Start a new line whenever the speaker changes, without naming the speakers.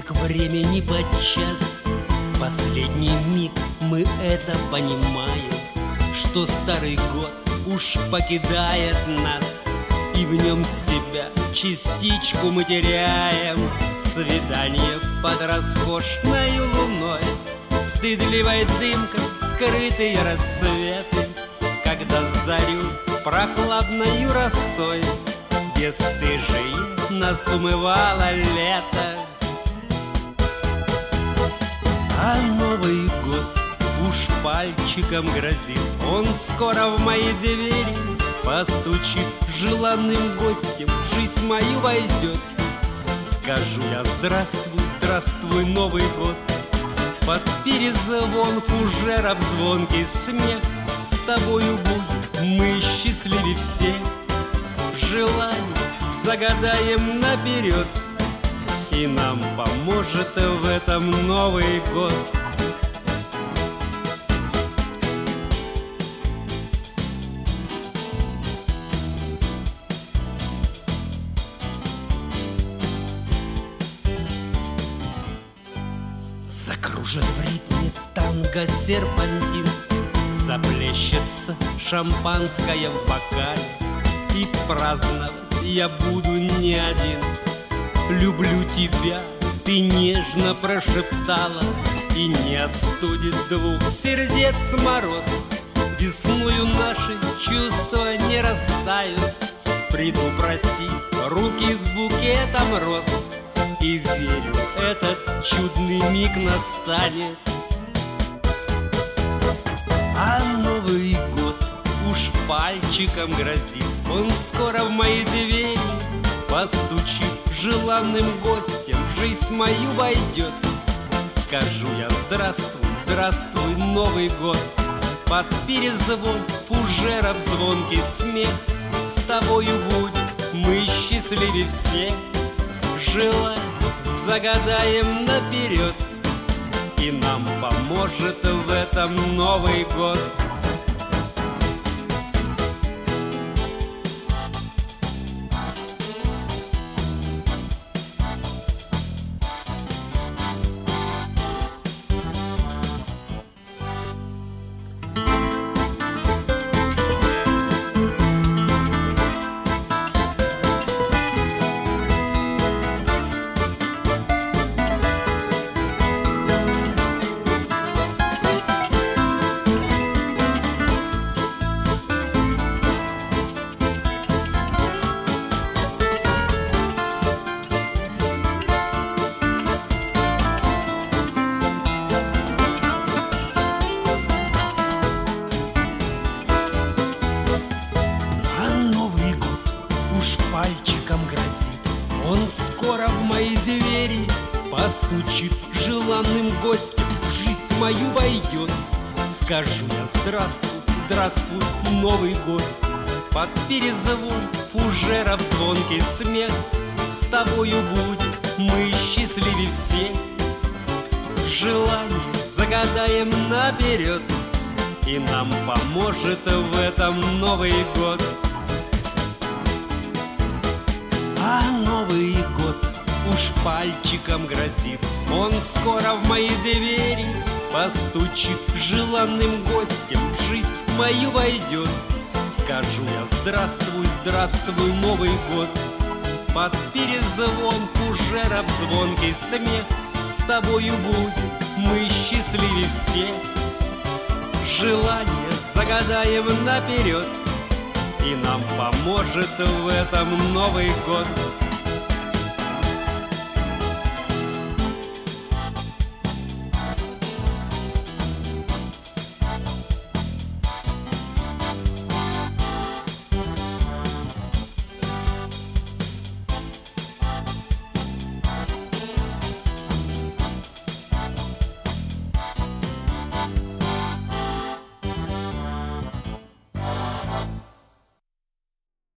К времени подчас, последний миг мы это понимаем, что старый год уж покидает нас, и в нем себя частичку мы теряем. Свидание под роскошной луной, стыдливой дымкой скрытые рассветы, когда зарю прохладною росой бесстыжие нас умывало лето. А Новый год уж пальчиком грозит, он скоро в мои двери постучит, желанным гостем в жизнь мою войдет. Скажу я: здравствуй, здравствуй, Новый год. Под перезвон фужеров звонкий смех, с тобою будет мы счастливее всех. Желание загадаем наперед, и нам поможет в этом Новый год. Закружит в ритме танго серпантин, заплещется шампанское в бокале, и праздновать я буду не один. Люблю тебя, ты нежно прошептала, и не остудит двух сердец мороз. Весною наши чувства не растают, приду просить руки с букетом роз, и верю, этот чудный миг настанет. А Новый год уж пальчиком грозит, он скоро в мои двери постучит, желанным гостем в жизнь мою войдет. Скажу я: здравствуй, здравствуй, Новый год. Под перезвон фужеров звонкий смех, с тобою будет мы счастливее всех. Желание загадаем наперед, и нам поможет в этом Новый год. Пальчиком грозит, он скоро в мои двери постучит, желанным гостем в жизнь мою войдет. Скажу я: здравствуй, здравствуй, Новый год. Под перезвон фужеров звонкий смех, с тобою будет мы счастливее всех. Желание загадаем наперед, и нам поможет в этом Новый год. А Новый год уж пальчиком грозит, он скоро в мои двери постучит, желанным гостем в жизнь мою войдет. Скажу я: здравствуй, здравствуй, Новый год. Под перезвон фужеров звонкий смех, с тобою будет мы счастливее всех. Желание загадаем наперед, и нам поможет в этом Новый год.